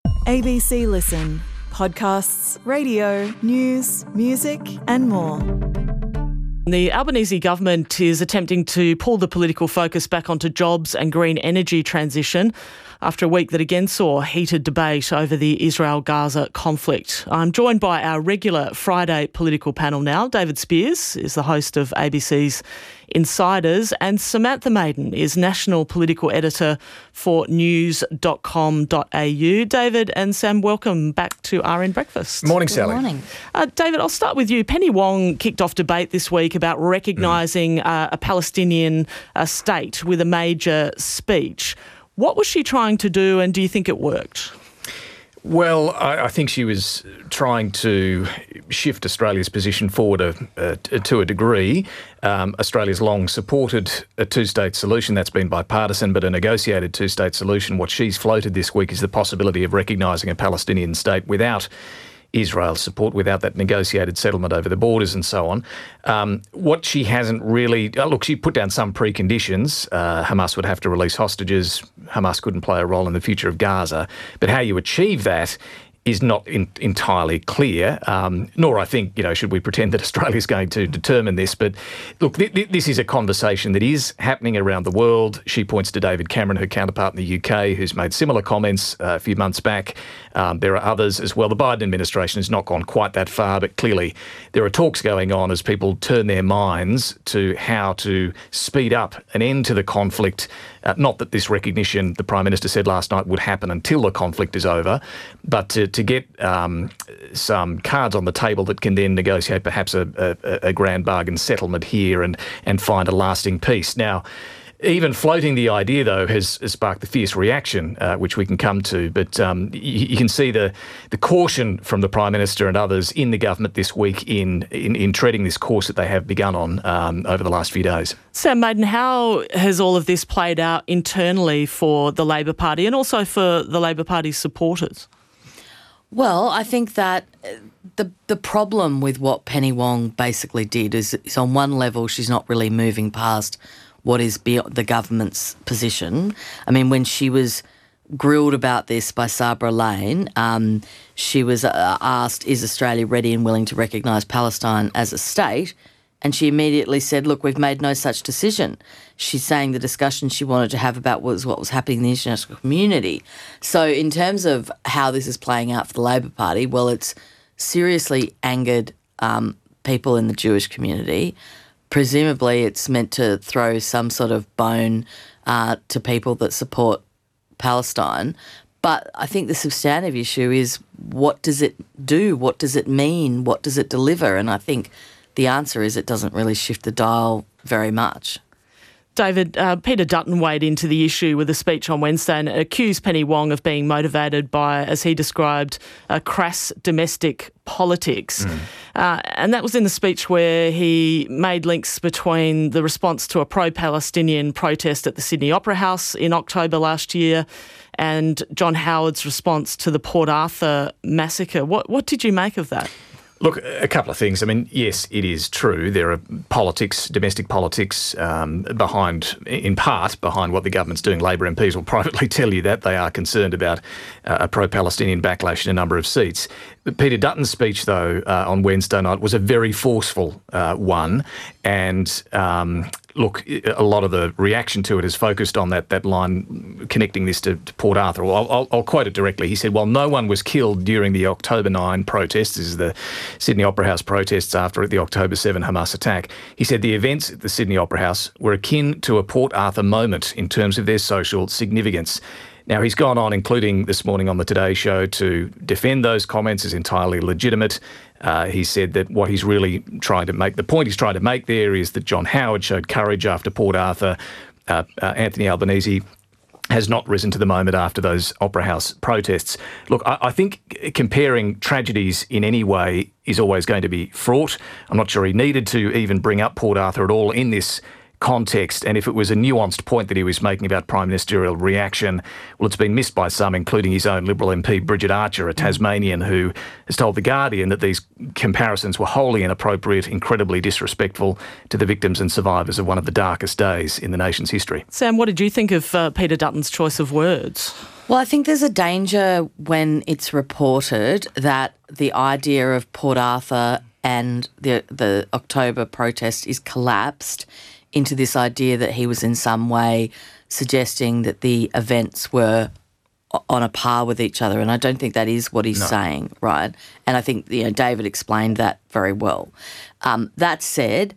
ABC Listen. Podcasts, radio, news, music and more. The Albanese government is attempting to pull the political focus back onto jobs and green energy transition after a week that again saw heated debate over the Israel-Gaza conflict. I'm joined by our regular Friday political panel now. David Spears is the host of ABC's Insiders, and Samantha Maiden is National Political Editor for news.com.au. David and Sam, welcome back to RN Breakfast. Morning, Sally. Good morning. David, I'll start with you. Penny Wong kicked off debate this week about recognising a Palestinian state with a major speech. What was she trying to do, and do you think it worked? Well, I think she was trying to shift Australia's position forward to a degree. Australia's long supported a two-state solution. That's been bipartisan, but a negotiated two-state solution. What she's floated this week is the possibility of recognising a Palestinian state without Israel's support, without that negotiated settlement over the borders and so on. What she hasn't really... look, she put down some preconditions. Hamas would have to release hostages. Hamas couldn't play a role in the future of Gaza. But how you achieve that is not entirely clear, nor I think, should we pretend that Australia's going to determine this. But look, this is a conversation that is happening around the world. She points to David Cameron, her counterpart in the UK, who's made similar comments a few months back. There are others as well. The Biden administration has not gone quite that far, but clearly there are talks going on as people turn their minds to how to speed up an end to the conflict. Not that this recognition, the Prime Minister said last night, would happen until the conflict is over, but to get some cards on the table that can then negotiate perhaps a grand bargain settlement here and find a lasting peace. Now, even floating the idea, though, has sparked the fierce reaction, which we can come to. But you can see the caution from the Prime Minister and others in the government this week in treading this course that they have begun on over the last few days. Sam Maiden, how has all of this played out internally for the Labor Party and also for the Labor Party's supporters? Well, I think that the problem with what Penny Wong basically did is on one level she's not really moving past what is beyond the government's position. I mean, when she was grilled about this by Sabra Lane, she was asked, is Australia ready and willing to recognise Palestine as a state? And she immediately said, look, we've made no such decision. She's saying the discussion she wanted to have about what was happening in the international community. So in terms of how this is playing out for the Labor Party, well, it's seriously angered people in the Jewish community. Presumably it's meant to throw some sort of bone to people that support Palestine. But I think the substantive issue is, what does it do? What does it mean? What does it deliver? And I think the answer is it doesn't really shift the dial very much. David, Peter Dutton weighed into the issue with a speech on Wednesday and accused Penny Wong of being motivated by, as he described, crass domestic politics. And that was in the speech where he made links between the response to a pro-Palestinian protest at the Sydney Opera House in October last year and John Howard's response to the Port Arthur massacre. What did you make of that? Look, a couple of things. I mean, yes, it is true. There are politics, domestic politics, in part behind what the government's doing. Labor MPs will privately tell you that they are concerned about a pro-Palestinian backlash in a number of seats. But Peter Dutton's speech, though, on Wednesday night was a very forceful one. And look, a lot of the reaction to it is focused on that line connecting this to Port Arthur. Well, I'll quote it directly. He said, while no one was killed during the October 9 protests, this is the Sydney Opera House protests after the October 7 Hamas attack, he said the events at the Sydney Opera House were akin to a Port Arthur moment in terms of their social significance. Now, he's gone on, including this morning on the Today Show, to defend those comments as entirely legitimate. He said that what he's really trying to make, the point he's trying to make there is that John Howard showed courage after Port Arthur. Anthony Albanese has not risen to the moment after those Opera House protests. Look, I think comparing tragedies in any way is always going to be fraught. I'm not sure he needed to even bring up Port Arthur at all in this context, and if it was a nuanced point that he was making about prime ministerial reaction, well, it's been missed by some, including his own Liberal MP Bridget Archer, a Tasmanian, who has told The Guardian that these comparisons were wholly inappropriate, incredibly disrespectful to the victims and survivors of one of the darkest days in the nation's history. Sam, what did you think of Peter Dutton's choice of words? Well, I think there's a danger when it's reported that the idea of Port Arthur and the October protest is collapsed into this idea that he was in some way suggesting that the events were on a par with each other, and I don't think that is what he's saying, right? And I think David explained that very well. That said,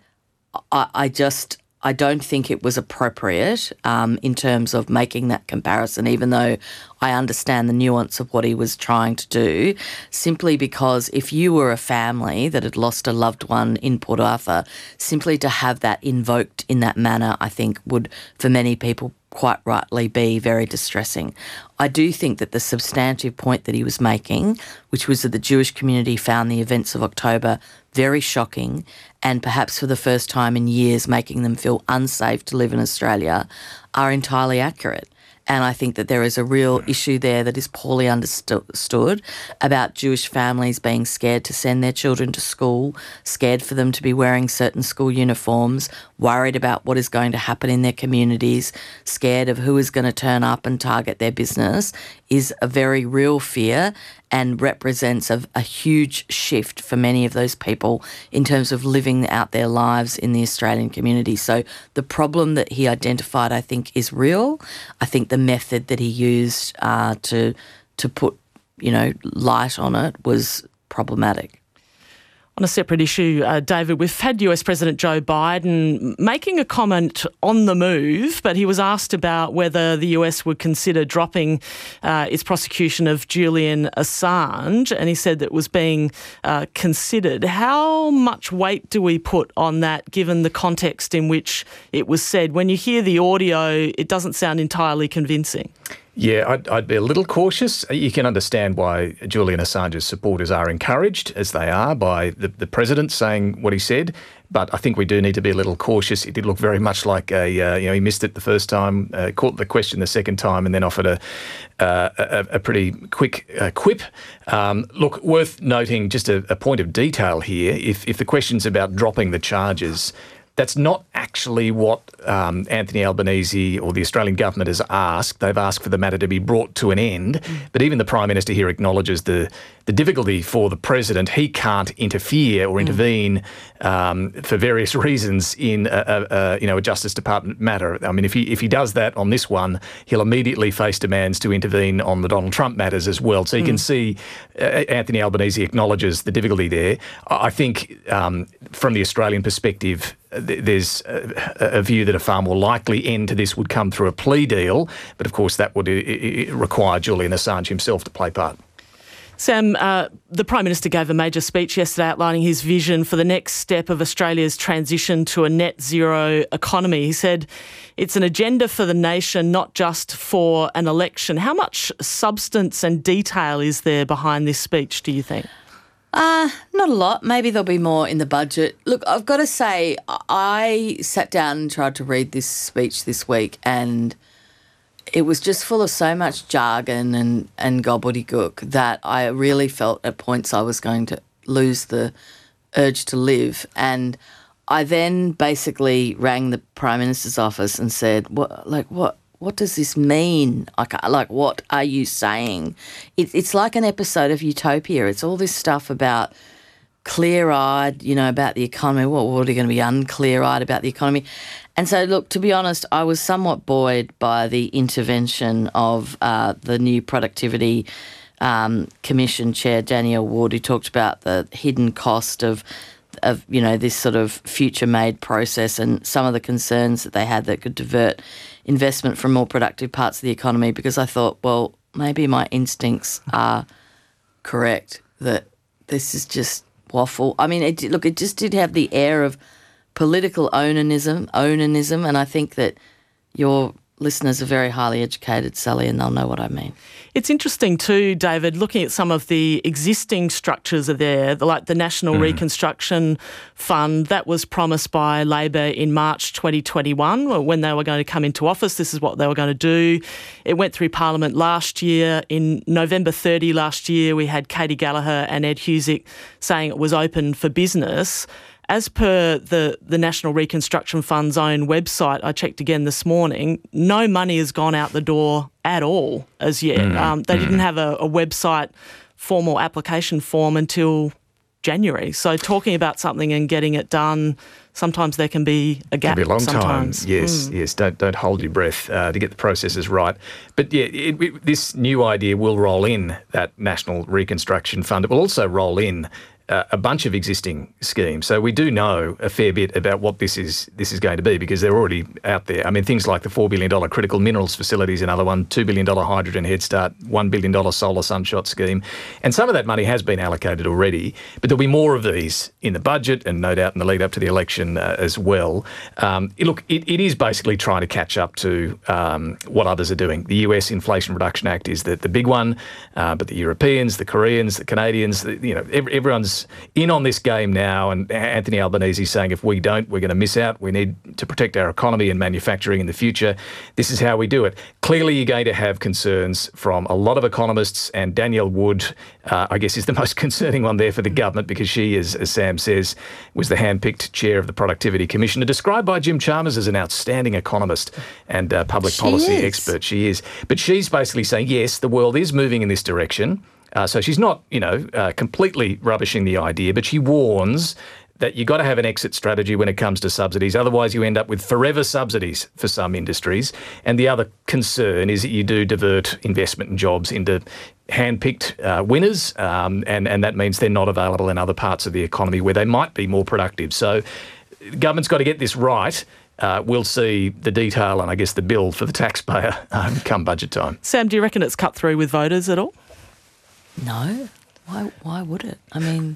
I don't think it was appropriate in terms of making that comparison, even though I understand the nuance of what he was trying to do, simply because if you were a family that had lost a loved one in Port Arthur, simply to have that invoked in that manner, I think would, for many people, quite rightly be very distressing. I do think that the substantive point that he was making, which was that the Jewish community found the events of October very shocking and perhaps for the first time in years making them feel unsafe to live in Australia, are entirely accurate. And I think that there is a real issue there that is poorly understood about Jewish families being scared to send their children to school, scared for them to be wearing certain school uniforms, worried about what is going to happen in their communities, scared of who is going to turn up and target their business, is a very real fear and represents a huge shift for many of those people in terms of living out their lives in the Australian community. So the problem that he identified, I think, is real. I think the method that he used to put, light on it was problematic. On a separate issue, David, we've had US President Joe Biden making a comment on the move, but he was asked about whether the US would consider dropping its prosecution of Julian Assange, and he said that it was being considered. How much weight do we put on that, given the context in which it was said? When you hear the audio, it doesn't sound entirely convincing. Yeah, I'd be a little cautious. You can understand why Julian Assange's supporters are encouraged, as they are, by the president saying what he said. But I think we do need to be a little cautious. It did look very much like he missed it the first time, caught the question the second time, and then offered a pretty quick quip. Look, worth noting, just a point of detail here. If the question's about dropping the charges, that's not actually what Anthony Albanese or the Australian government has asked. They've asked for the matter to be brought to an end. But even the Prime Minister here acknowledges the difficulty for the President. He can't interfere or intervene for various reasons in a Justice Department matter. I mean, if he does that on this one, he'll immediately face demands to intervene on the Donald Trump matters as well. So you can see Anthony Albanese acknowledges the difficulty there. I think from the Australian perspective, there's a view that a far more likely end to this would come through a plea deal, but of course that would require Julian Assange himself to play part. Sam, the Prime Minister gave a major speech yesterday outlining his vision for the next step of Australia's transition to a net zero economy. He said it's an agenda for the nation, not just for an election. How much substance and detail is there behind this speech, do you think? Not a lot. Maybe there'll be more in the budget. Look, I've got to say, I sat down and tried to read this speech this week, and it was just full of so much jargon and gobbledygook that I really felt at points I was going to lose the urge to live. And I then basically rang the Prime Minister's office and said, what does this mean? Like, what are you saying? It's like an episode of Utopia. It's all this stuff about clear-eyed, about the economy. What are you going to be unclear-eyed about the economy? And so, look, to be honest, I was somewhat buoyed by the intervention of the new Productivity Commission Chair, Danielle Ward, who talked about the hidden cost of this sort of future-made process and some of the concerns that they had that could divert investment from more productive parts of the economy, because I thought, well, maybe my instincts are correct, that this is just waffle. I mean, it just did have the air of political onanism, and I think that your listeners are very highly educated, Sally, and they'll know what I mean. It's interesting too, David, looking at some of the existing structures are there, like the National Reconstruction Fund. That was promised by Labor in March 2021 when they were going to come into office. This is what they were going to do. It went through Parliament last year. In November 30 last year, we had Katie Gallagher and Ed Husic saying it was open for business. as per the National Reconstruction Fund's own website, I checked again this morning, no money has gone out the door at all as yet. They didn't have a website formal application form until January. So talking about something and getting it done, sometimes there can be a gap. It can be a long sometimes. time. Yes. Don't hold your breath to get the processes right. But yeah, this new idea will roll in that National Reconstruction Fund. It will also roll in a bunch of existing schemes. So we do know a fair bit about what this is going to be, because they're already out there. I mean, things like the $4 billion critical minerals facility is another one, $2 billion hydrogen head start, $1 billion solar sunshot scheme. And some of that money has been allocated already, but there'll be more of these in the budget and no doubt in the lead up to the election as well. Look, it is basically trying to catch up to what others are doing. The US Inflation Reduction Act is the big one, but the Europeans, the Koreans, the Canadians, everyone's in on this game now, and Anthony Albanese saying if we don't, we're going to miss out. We need to protect our economy and manufacturing in the future. This is how we do it. Clearly, you're going to have concerns from a lot of economists, and Danielle Wood, I guess, is the most concerning one there for the government, because she, as Sam says, was the hand-picked chair of the Productivity Commission, described by Jim Chalmers as an outstanding economist and public policy expert. She is. But she's basically saying, yes, the world is moving in this direction. So she's not, completely rubbishing the idea, but she warns that you've got to have an exit strategy when it comes to subsidies. Otherwise, you end up with forever subsidies for some industries. And the other concern is that you do divert investment and jobs into hand-picked winners, and that means they're not available in other parts of the economy where they might be more productive. So the government's got to get this right. We'll see the detail and, I guess, the bill for the taxpayer come budget time. Sam, do you reckon it's cut through with voters at all? No. Why would it? I mean,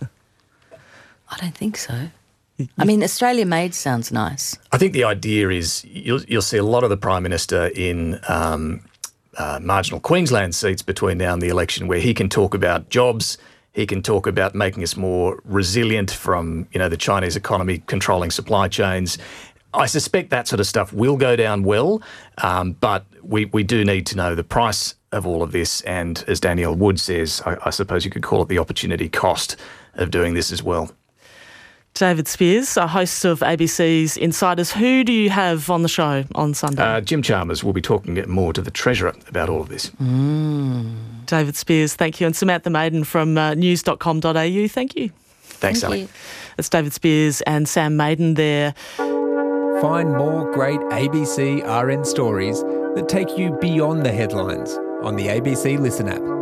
I don't think so. I mean, Australia Made sounds nice. I think the idea is you'll see a lot of the Prime Minister in marginal Queensland seats between now and the election, where he can talk about jobs, he can talk about making us more resilient from, the Chinese economy controlling supply chains. I suspect that sort of stuff will go down well, but we do need to know the price of all of this, and as Danielle Wood says, I suppose you could call it the opportunity cost of doing this as well. David Spears, a host of ABC's Insiders. Who do you have on the show on Sunday? Jim Chalmers will be talking more to the Treasurer about all of this. David Spears, thank you. And Samantha Maiden from news.com.au, thank you. Thanks, Sally. It's David Spears and Sam Maiden there. Find more great ABC RN stories that take you beyond the headlines on the ABC Listen app.